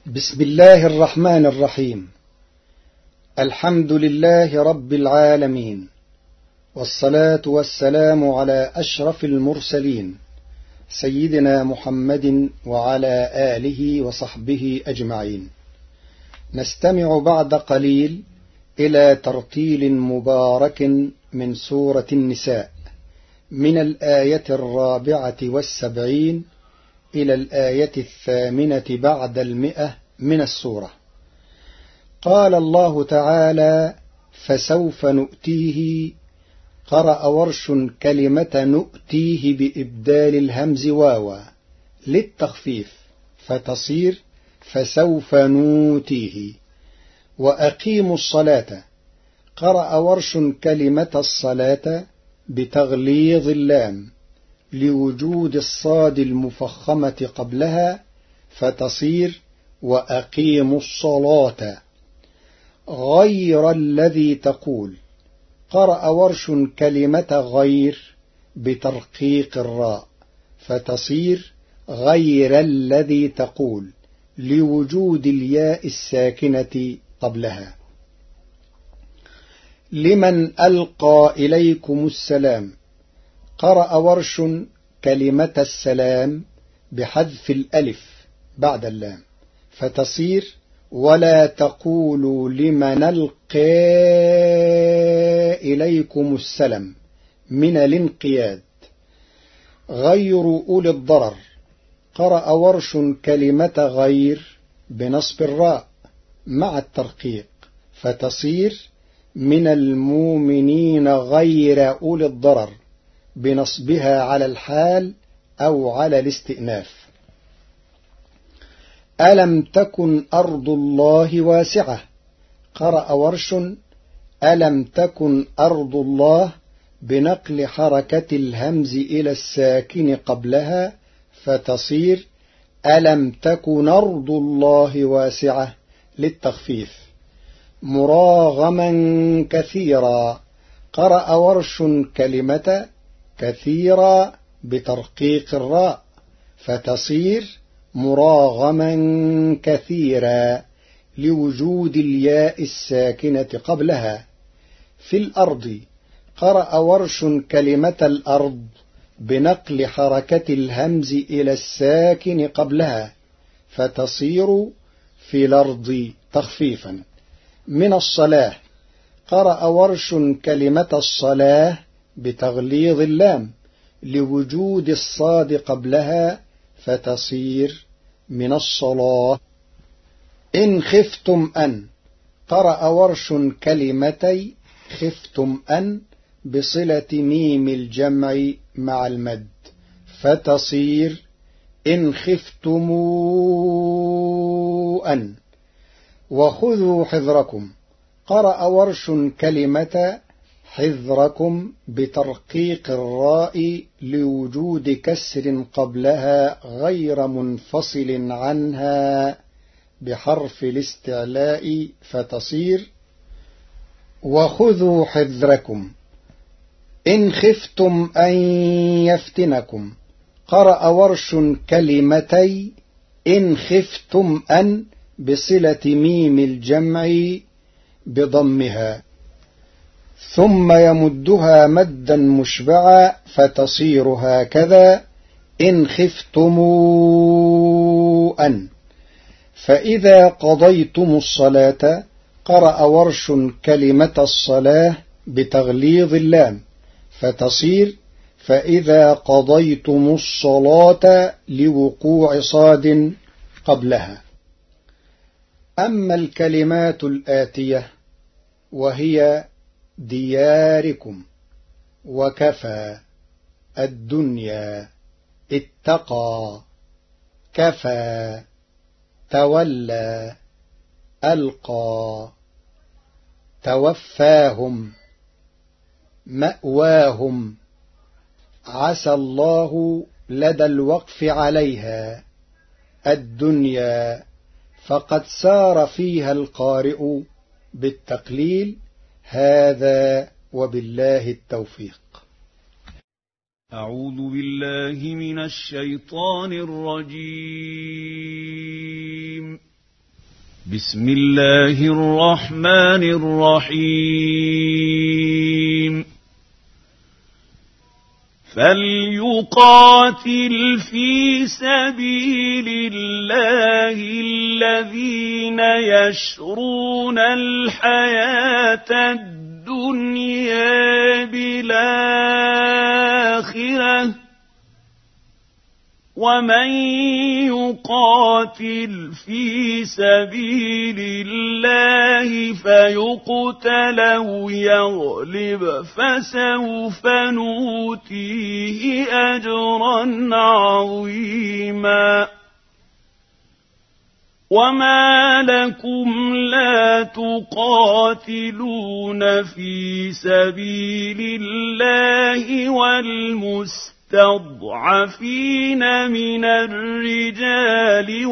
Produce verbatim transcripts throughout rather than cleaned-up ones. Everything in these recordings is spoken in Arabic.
بسم الله الرحمن الرحيم. الحمد لله رب العالمين، والصلاة والسلام على أشرف المرسلين سيدنا محمد وعلى آله وصحبه أجمعين. نستمع بعد قليل إلى ترتيل مبارك من سورة النساء من الآية الرابعة والسبعين إلى الآية الثامنة بعد المئة من السورة. قال الله تعالى: فسوف نؤتيه. قرأ ورش كلمة نؤتيه بإبدال الهمز واوا للتخفيف فتصير فسوف نوتيه. وأقيموا الصلاة. قرأ ورش كلمة الصلاة بتغليظ اللام لوجود الصاد المفخمة قبلها فتصير وأقيموا الصلاة. غير الذي تقول. قرأ ورش كلمة غير بترقيق الراء فتصير غير الذي تقول لوجود الياء الساكنة قبلها. لمن ألقى إليكم السلام. قرأ ورش كلمة السلام بحذف الألف بعد اللام فتصير ولا تقولوا لمن ألقى إليكم السلام من الانقياد. غير أولي الضرر. قرأ ورش كلمة غير بنصب الراء مع الترقيق فتصير من المؤمنين غير أولي الضرر بنصبها على الحال أو على الاستئناف. ألم تكن أرض الله واسعة. قرأ ورش ألم تكن أرض الله بنقل حركة الهمز إلى الساكن قبلها فتصير ألم تكن أرض الله واسعة للتخفيف. مراغما كثيرا. قرأ ورش كلمة كثيرا بترقيق الراء فتصير مراغما كثيرا لوجود الياء الساكنة قبلها. في الأرض. قرأ ورش كلمة الأرض بنقل حركة الهمز إلى الساكن قبلها فتصير في الأرض تخفيفا. من الصلاة. قرأ ورش كلمة الصلاة بتغليظ اللام لوجود الصاد قبلها فتصير من الصلاة. إن خفتم أن. قرأ ورش كلمتي خفتم أن بصلة ميم الجمع مع المد فتصير إن خفتم أن. وخذوا حذركم. قرأ ورش كلمة حذركم بترقيق الراء لوجود كسر قبلها غير منفصل عنها بحرف الاستعلاء فتصير وخذوا حذركم. إن خفتم أن يفتنكم. قرأ ورش كلمتي إن خفتم أن بصلة ميم الجمع بضمها ثم يمدها مدا مشبعا فتصير هكذا إن خفتم أن. فإذا قضيتم الصلاة. قرأ ورش كلمة الصلاة بتغليظ اللام فتصير فإذا قضيتم الصلاة لوقوع صاد قبلها. أما الكلمات الآتية وهي دياركم وكفى الدنيا اتقى كفى تولى ألقى توفاهم مأواهم عسى الله لدى الوقف عليها الدنيا فقد سار فيها القارئ بالتقليل. هذا وبالله التوفيق. أعوذ بالله من الشيطان الرجيم. بسم الله الرحمن الرحيم فليقاتل في سبيل الله الذين يشرون الحياة الدنيا بالآخرة ومن يقاتل في سبيل الله فيقتل أو يغلب فسوف نؤتيه أجرا عظيما وما لكم لا تقاتلون في سبيل الله والمسلمين المستضعفين من الرجال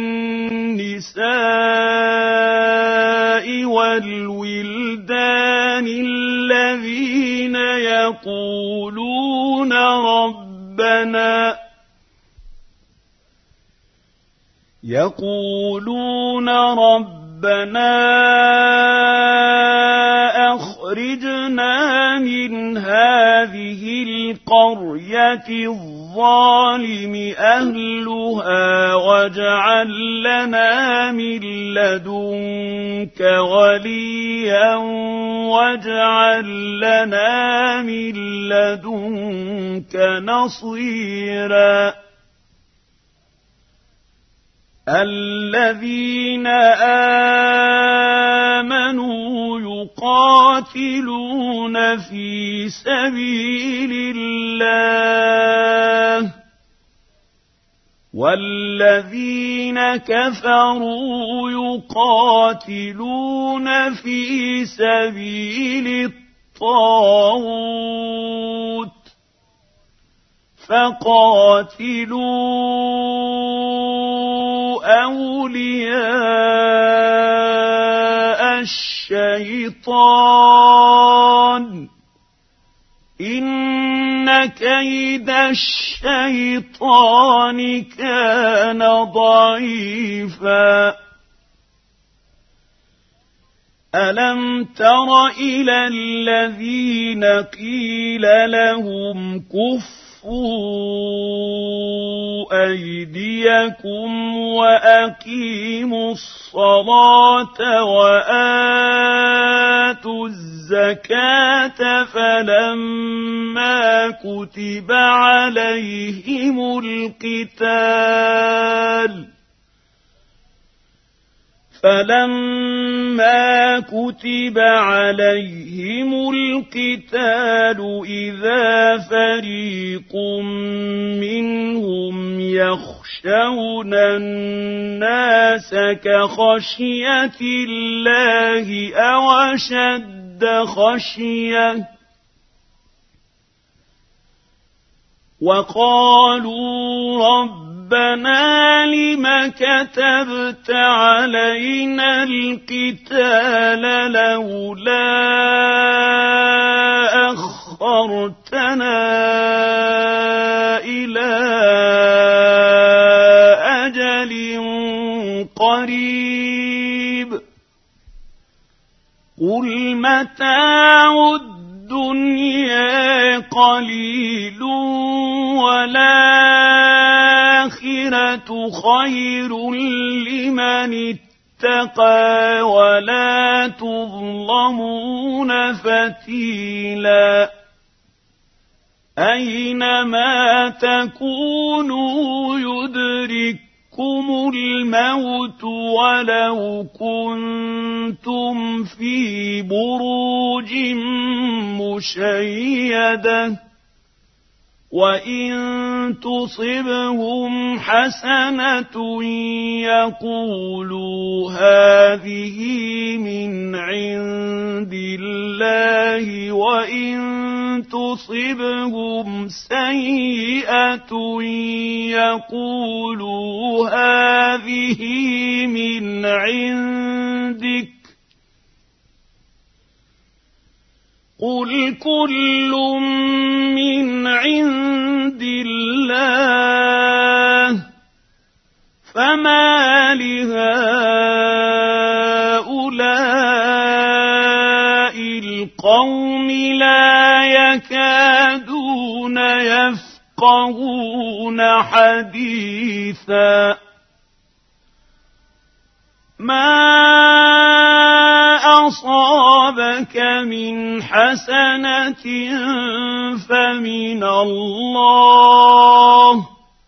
والنساء والولدان الذين يقولون ربنا يقولون ربنا أخرجنا من هذه القرية الظالم أهلها واجعل لنا من لدنك وليا واجعل لنا من لدنك نصيرا الذين آمنوا يقاتلون في سبيل الله والذين كفروا يقاتلون في سبيل الطاغوت فقاتلوا أولياء الشيطان إن كيد الشيطان كان ضعيفا ألم تر إلى الذين قيل لهم كفوا أيديكم وأقيموا الصلاة وآتوا الزكاة فلما كتب عليهم القتال فلما كتب عليهم القتال إذا فريق منهم يخشون الناس كخشية الله أو أشد خشية وقالوا رب ربنا لم كتبت علينا القتال لولا أخرتنا إلى أجل قريب قل متاع الدنيا قليل والآخرة خير لمن اتقى ولا تظلمون فتيلا أينما تكونوا يدرككم الموت ولو كنتم في بروج مشيدة وإن تصبهم حسنة يقولوا هذه من عند الله وإن تصبهم سيئة يقولوا هذه من عندك قل كل من عند الله فما لهؤلاء القوم لا يكادون يفقهون حديثا ما أصابك من حسنة فمن الله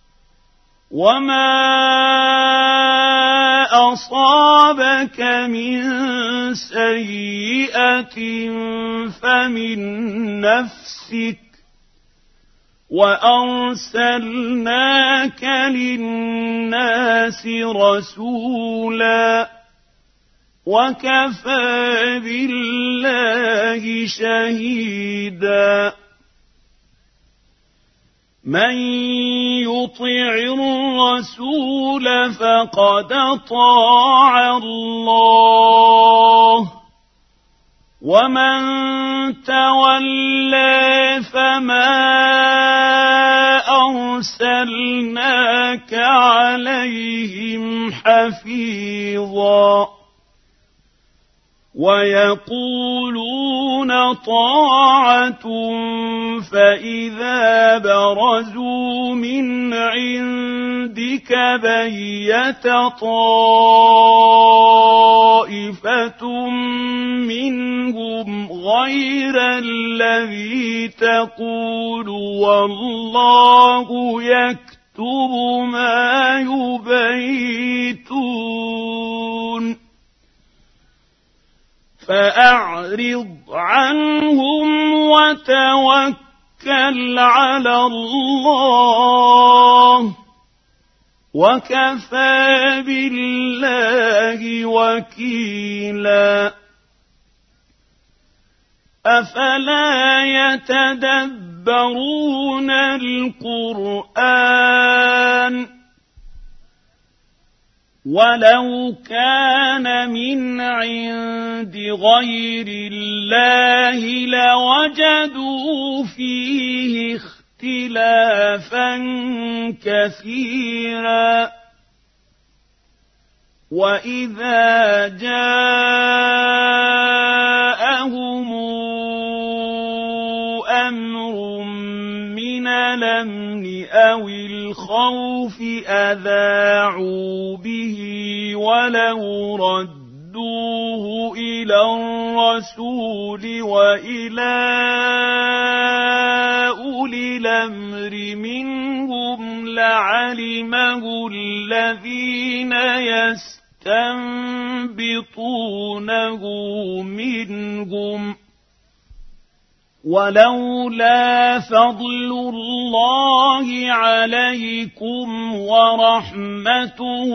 وما أصابك من سيئة فمن نفسك وأرسلناك للناس رسولا وكفى بالله شهيدا من يطع الرسول فقد أطاع الله ومن تولى فما أرسلناك عليهم حفيظا ويقولون طاعة فإذا برزوا من عندك بيت طائفة منهم غير الذي تقول والله يكتب ما يبيتون فأعرض عنهم وتوكل على الله وكفى بالله وكيلا أفلا يتدبرون القرآن ولو كان من عند غير الله لوجدوا فيه اختلافا كثيرا وإذا جاءهم أمر من الأمن أو الخوف أذاعوا به ولو ردوه إلى الرسول وإلى أولي الأمر منهم لعلمه الذين يستنبطونه منهم ولولا فضل الله عليكم ورحمته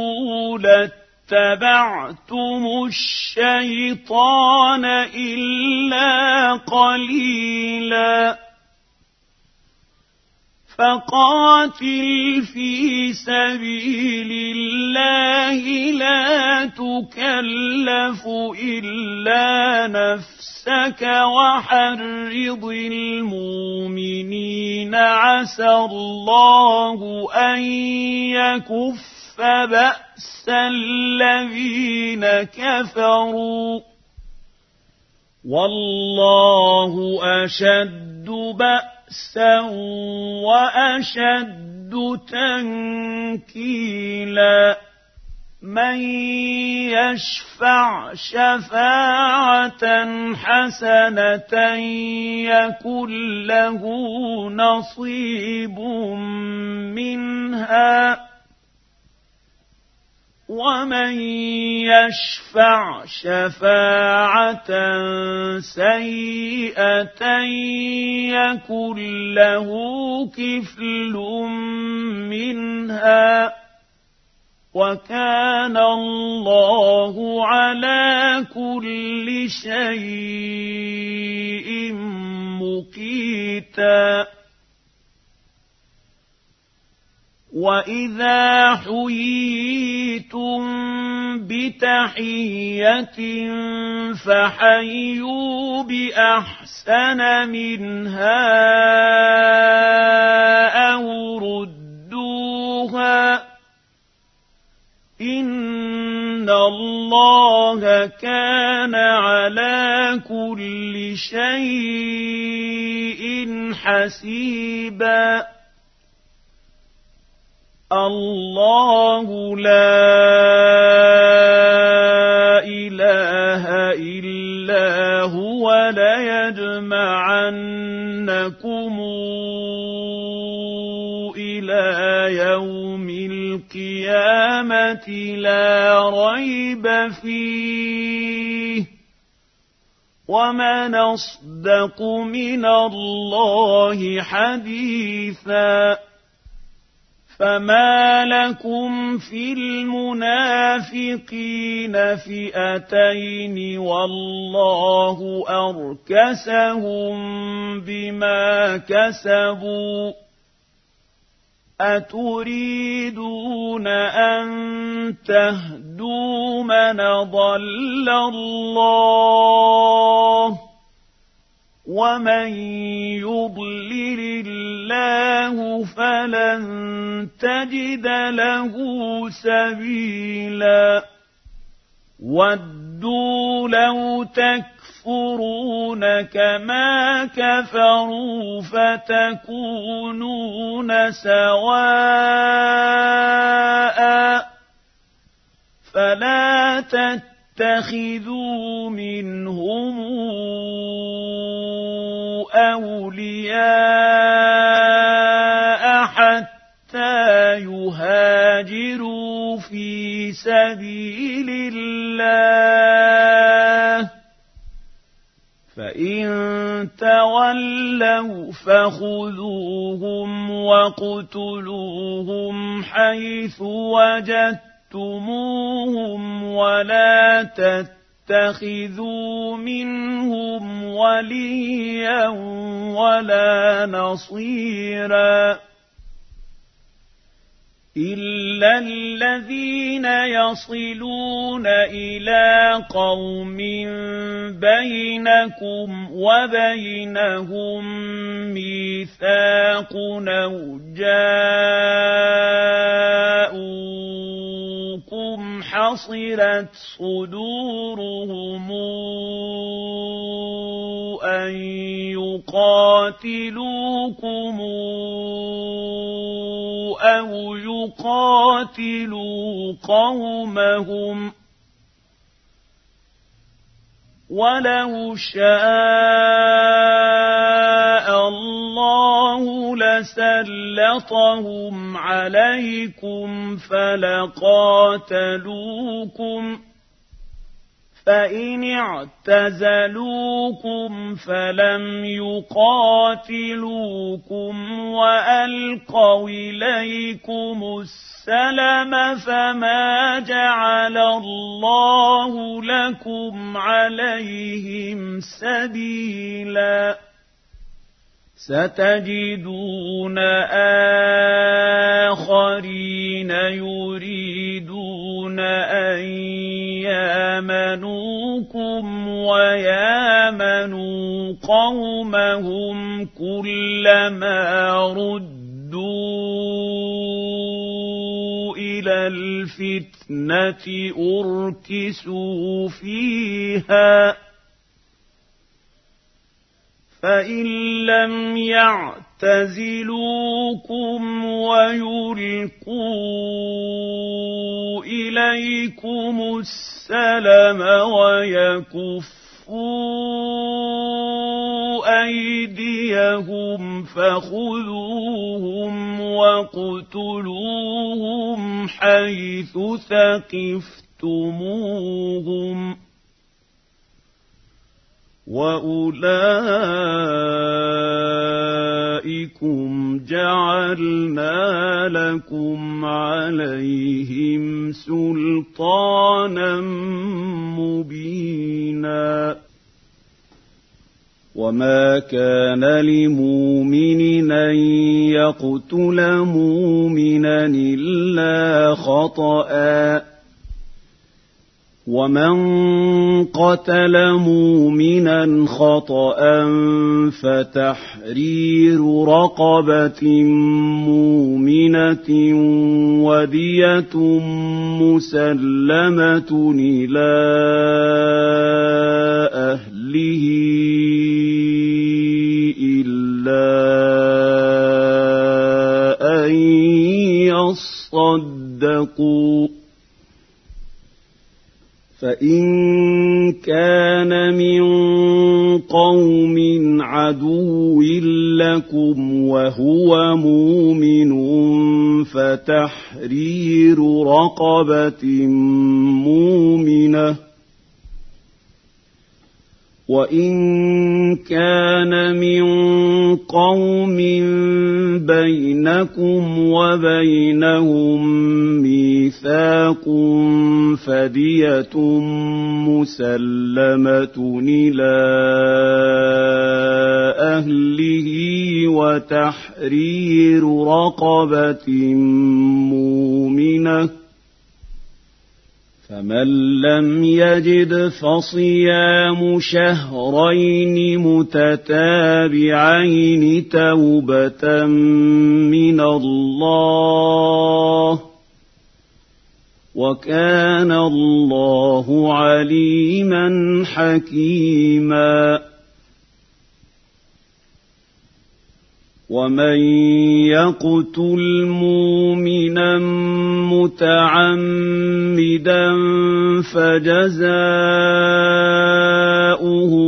لاتبعتم الشيطان إلا قليلا فقاتل في سبيل الله لا تكلف إلا نفسك وحرض المؤمنين عسى الله أن يكف بأس الذين كفروا والله أشد بأسا وأشد تنكيلا من يشفع شفاعة حسنة يكن له نصيب منها ومن يشفع شفاعة سيئة يكن له كفل منها وكان الله على كل شيء مقيتا وإذا حييتم بتحية فحيوا بأحسن منها أو ردوها إن إِنَّ اللَّهَ كَانَ عَلَى كُلِّ شَيْءٍ حَسِيبًا اللَّهُ لَا إِلَٰهَ إِلَّا هُوَ لَيَجْمَعَنَّكُمْ إِلَىٰ يَوْمِ الْقِيَامَةِ لَا رَيْبَ فِيهِ وَمَنْ أَصْدَقُ مِنَ اللَّهِ حَدِيثًا فما لكم في المنافقين فئتين والله أركسهم بما كسبوا أتريدون أن تهدوا من ضل الله ومن يضلل الله فلن تجد له سبيلا ودوا لو تكفرون كما كفروا فتكونون سواء فلا تتخذوا منهم أولياء حتى يهاجروا في سبيل الله فإن تولوا فخذوهم واقتلوهم حيث وجدتموهم ولا تتبعوا اتخذوا منهم وليا ولا نصيرا إلا الذين يصلون إلى قوم بينكم وبينهم ميثاق أو جاءوكم حصرت صدورهم أن يقاتلوكم أو يقاتلوا قومهم ولو شاء الله لسلطهم عليكم فلقاتلوكم فإن اعتزلوكم فلم يقاتلوكم وألقوا إليكم السلم فما جعل الله لكم عليهم سبيلا ستجدون آخرين يريدون أن يامنوكم ويامنوا قومهم كلما ردوا إلى الفتنة أركسوا فيها فإن لم يعتزلوكم ويلقوا إليكم السلم ويكفوا أيديهم فخذوهم واقتلوهم حيث ثقفتموهم وأولئكم جعلنا لكم عليهم سلطانا مبينا وما كان لمؤمن أن يقتل مؤمنا إلا خطأ ومن قتل مؤمنا خطأ فتحرير رقبة مؤمنة ودية مسلمة إلى أهله إلا أن يصدقوا فإن كان من قوم عدو لكم وهو مؤمن فتحرير رقبة مؤمنة وإن كان من قوم بينكم وبينهم ميثاق فدية مسلمة إلى أهله وتحرير رقبة مؤمنة فمن لم يجد فصيام شهرين متتابعين توبة من الله وكان الله عليما حكيما ومن يقتل مؤمنا متعمدا فجزاؤه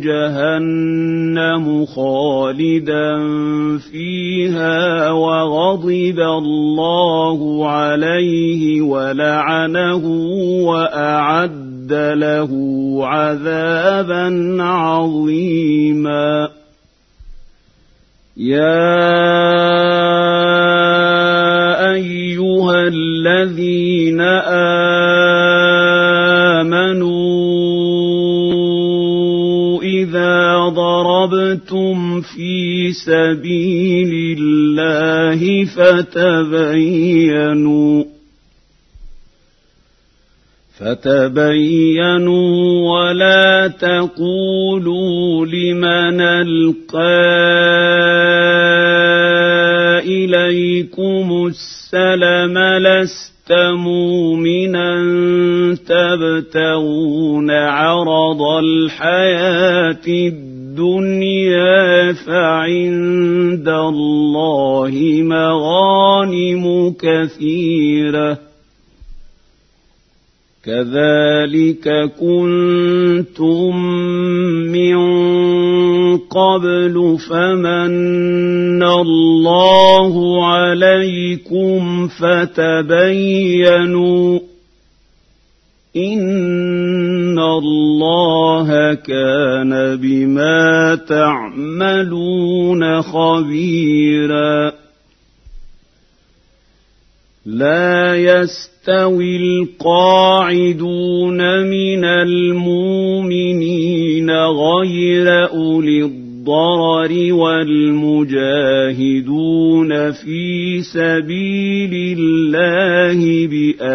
جهنم خالدا فيها وغضب الله عليه ولعنه وأعد له عذابا عظيما يا أيها الذين آمنوا إذا ضربتم في سبيل الله فتبينوا فتبينوا ولا تقولوا لمن ألقى إليكم السلم لست مؤمنا تبتغون عرض الحياة الدنيا فعند الله مغانم كثيرة كذلك كنتم من قبل فمن الله عليكم فتبينوا إن الله كان بما تعملون خبيرا لا يستوي القاعدون من المؤمنين غير أولي الضرر والمجاهدون في سبيل الله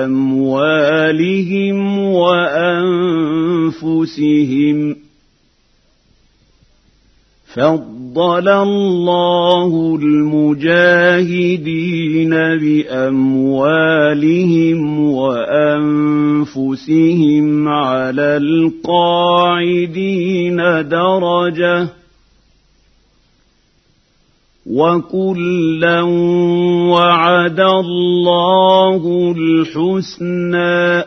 بأموالهم وأنفسهم فضل الله المجاهدين بأموالهم وأنفسهم على القاعدين درجة وكلا وعد الله الحسنى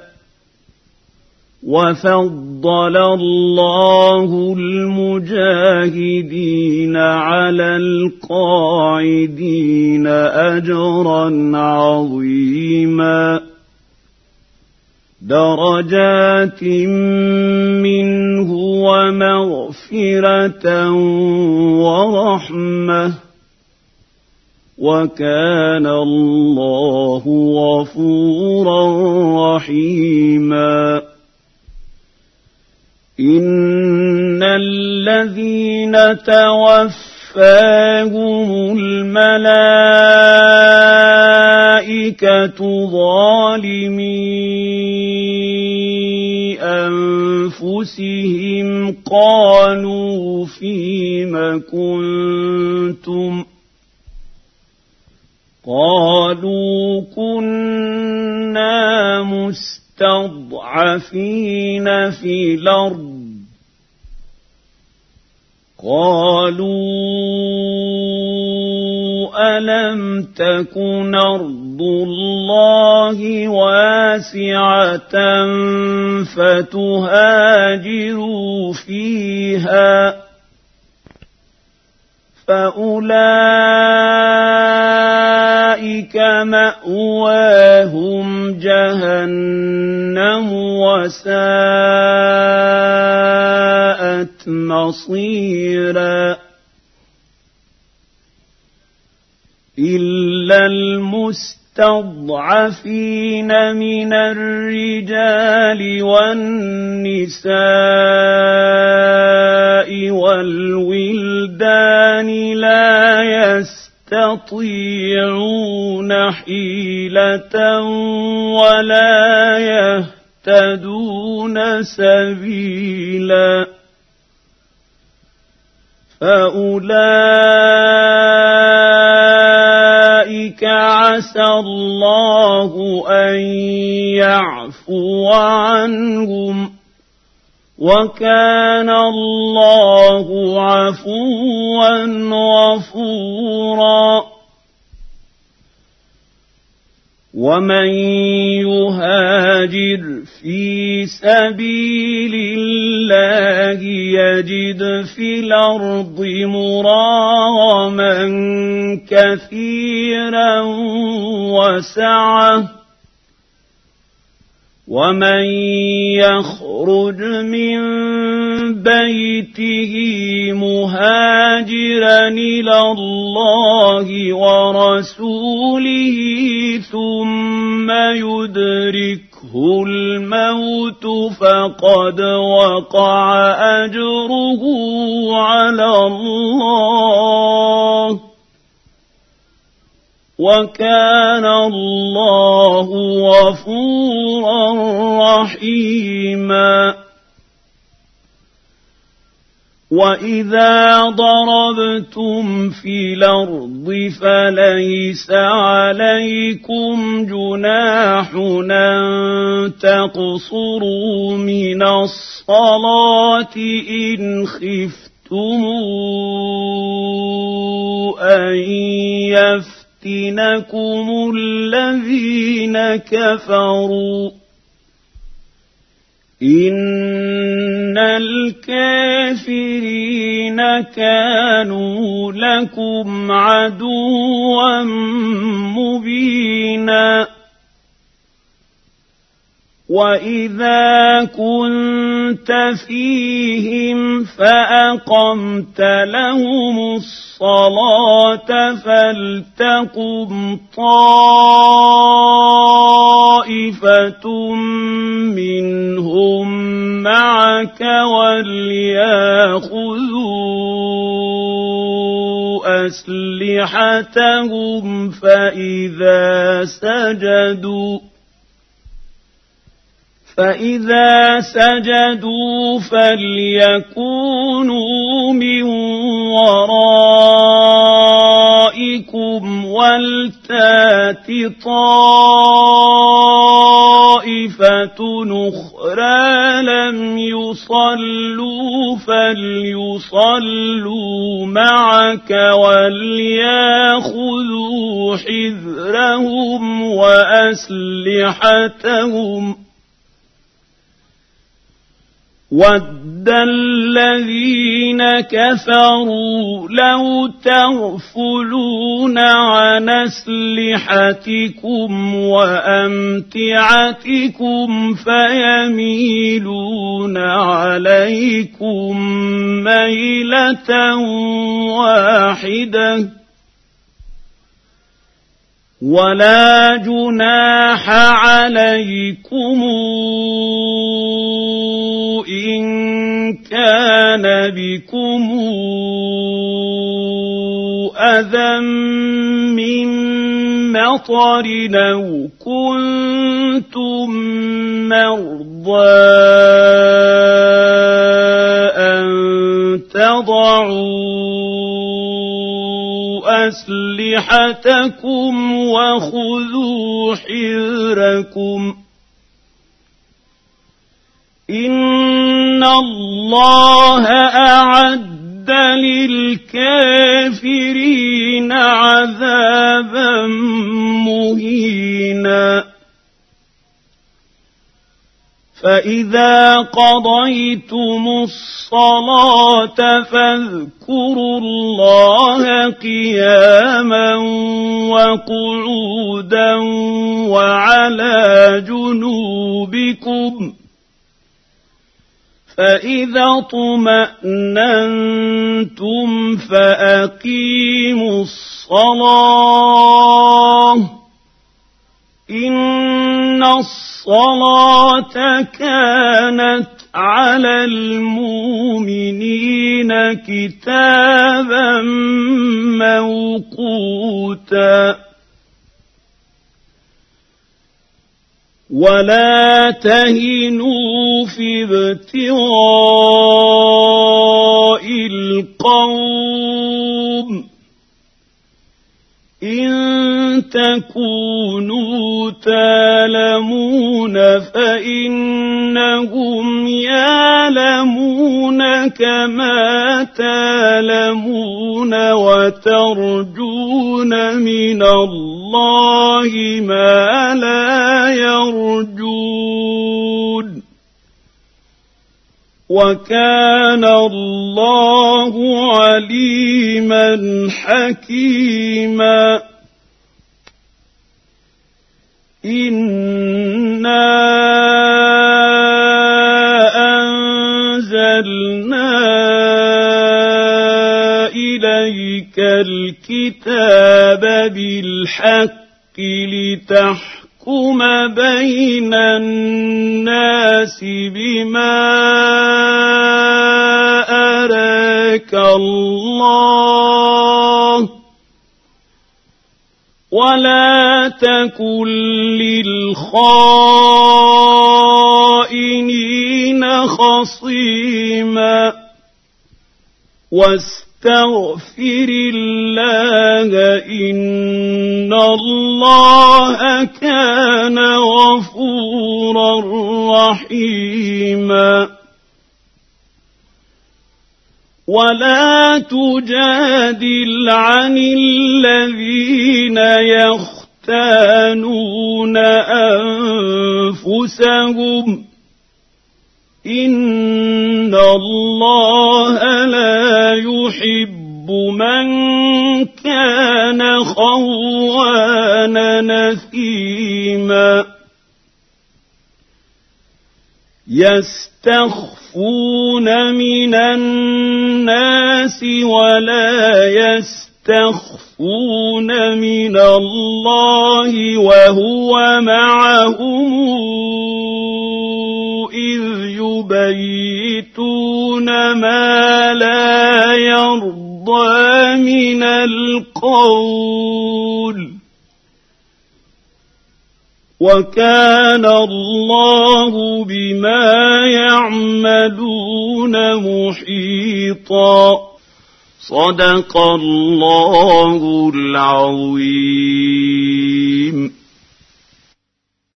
وفضل الله المجاهدين على القاعدين أجرا عظيما درجات منه ومغفرة ورحمة وكان الله غفورا رحيما إن الذين توفاهم الملائكة ظالمي أنفسهم قالوا فيم كنتم قالوا كنا مستضعفين في الأرض قالوا ألم تكن أرض الله واسعة فتهاجروا فيها فأولئك مأواهم جهنم وساءت مصيرا إلا المستضعفين من الرجال والنساء والولدان لا يستطيعون حيلة ولا يهتدون سبيلا فأولئك عسى الله أن يعفو عنهم وكان الله عفوا غفورا ومن يهاجر في سبيل الله يجد في الأرض مراغما كثيرا وسعة ومن يخرج من بيته مهاجرا إلى الله ورسوله ثم يدركه الموت فقد وقع أجره على الله وكان الله غفورا رحيما وإذا ضربتم في الأرض فليس عليكم جناح أن تقصروا من الصلاة إن خفتم أن يفتنكم الذين كفروا إن الكافرين كانوا لكم عدوا مبينا وإذا كنت فيهم فأقمت لهم الصلاة فلتقم طائفة منهم معك وليأخذوا أسلحتهم فإذا سجدوا فإذا سجدوا فليكونوا من ورائكم ولتات طائفة أخرى لم يصلوا فليصلوا معك وليأخذوا حذرهم وأسلحتهم وَدَّ الَّذِينَ كَفَرُوا لَوْ تَغْفُلُونَ عَنْ أَسْلِحَتِكُمْ وَأَمْتِعَتِكُمْ فَيَمِيلُونَ عَلَيْكُمْ مَيْلَةً وَاحِدَةً وَلَا جُنَاحَ عَلَيْكُمْ إِن كَانَ بِكُمْ أَذًى مِّن مَّطَرٍ أَوْ كُنتُم مَّرْضَىٰ فضعوا أسلحتكم وخذوا حذركم إن الله أعد للكافرين عذابا مهينا فإذا قضيتم الصلاة فاذكروا الله قياما وقعودا وعلى جنوبكم فإذا اطمأننتم فأقيموا الصلاة إن الصلاة كانت على المؤمنين كتابا موقوتا ولا تهنوا في ابتغاء القوم إن تكونوا تَعْلَمُونَ فإنهم يعلمون كما تعلمون وترجون من الله ما لا يرجون وكان الله عليما حكيما إنا أنزلنا إليك الكتاب بالحق لتحكم بين الناس بما أراك الله ولا تكن للخائنين خصيما واستغفر الله إن الله كان غفورا رحيما ولا تجادل عن الذين يختانون أنفسهم إن الله لا يحب من كان خوانا نثيما يستخفون من الناس ولا يستخفون من الله وهو معهم إذ يبيتون ما لا يرضى من القول وكان الله بما يعملون محيطا صدق الله العظيم.